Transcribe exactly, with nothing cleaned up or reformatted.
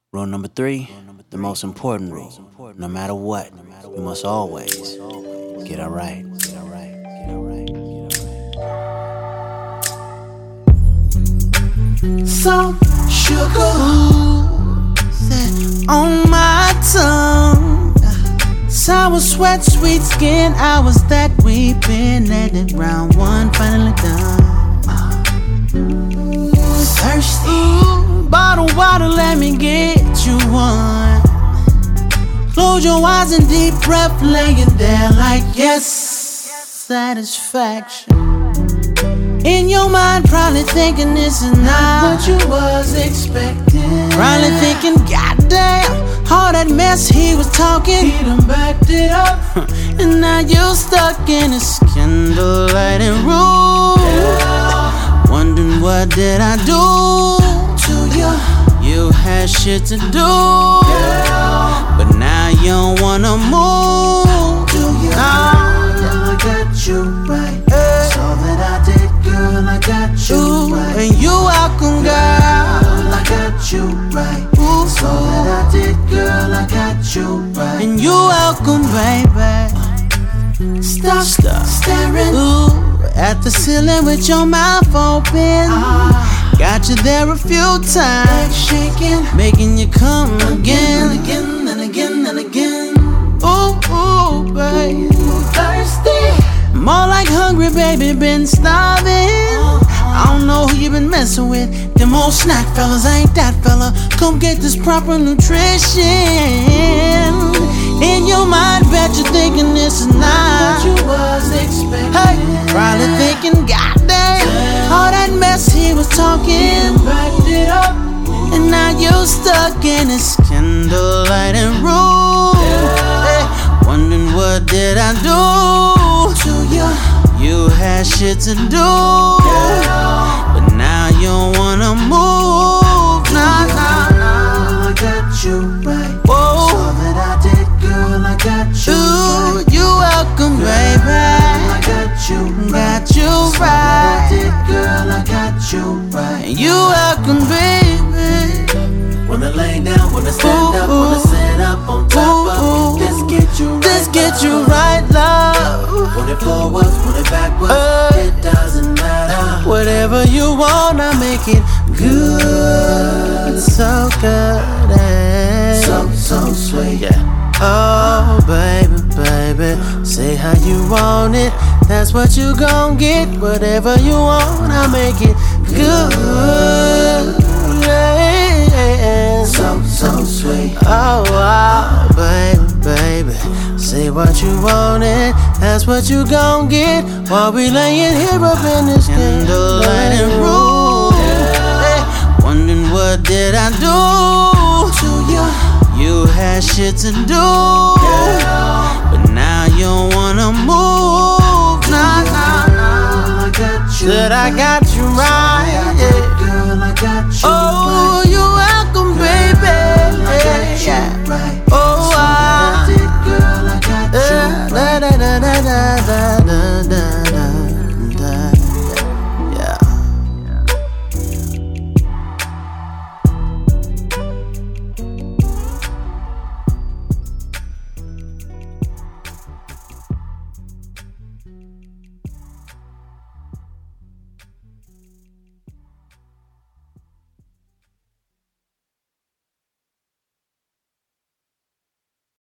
Rule number three, the most important rule. No matter what, you must always get it right. Get it right. Get it right. Get it right. Salt, sugar, set on my tongue. Sour sweat, sweet skin hours that we've been at it. Round one finally done. Thirsty, bottle water, let me get you one. Close your eyes and deep breath, lay it there like yes, satisfaction. In your mind, probably thinking this is not what you was expecting. Probably thinking, goddamn, all that mess he was talking, he done backed it up. And now you stuck in a candlelight and room, yeah. Wondering what did I do to you? You had shit to do, yeah. But now you don't wanna move. Do you? Nah. Girl, I got you right. Hey. So that I did, girl, I got you Ooh, right. And you welcome, girl. Girl, I got you right. Ooh, so that I did, girl, I got you right. And you welcome, baby. Stop, stop staring Ooh, at the ceiling with your mouth open. Ah, got you there a few times, shaking, making you come again, and again, and again, and again. Ooh, ooh, baby, thirsty. More like hungry, baby, been starving. I don't know who you been messing with. Them old snack fellas, I ain't that fella. Come get this proper nutrition. In your mind, bet you're thinking this is not what you was expecting. Hey, probably thinking, goddamn, all that mess he was talking, backed it up. And now you're stuck in this candlelight and room, yeah. Hey, wondering what did I do to you? You had shit to do, yeah. But now you don't wanna move. Nah, nah, nah. I got you right. Whoa. So that I did, girl, I got you Ooh, right. You welcome, baby. Girl, I got you right. Got you so right. I did, girl, I got you right. And you welcome, baby. Wanna lay down, wanna stand ooh, up, ooh. Wanna sit up on top ooh, of Let's get you right, Let's get you right, love. Want it forwards, want it backwards, uh, it doesn't matter. Whatever you want, I make it good, so good, eh? So, so sweet, yeah. Oh, baby, baby, say how you want it. That's what you gon' get. Whatever you want, I make it good, yeah. So, so sweet. Oh, wow, baby, baby, say what you want it. That's what you gon' get. While we layin' here up in this candlelight and room, yeah. Hey, wondering what did I do to you? You had shit to do, yeah. But now you don't wanna move. Nah, nah, nah. I got you Said I got you right, yeah. Girl, I got you oh, right.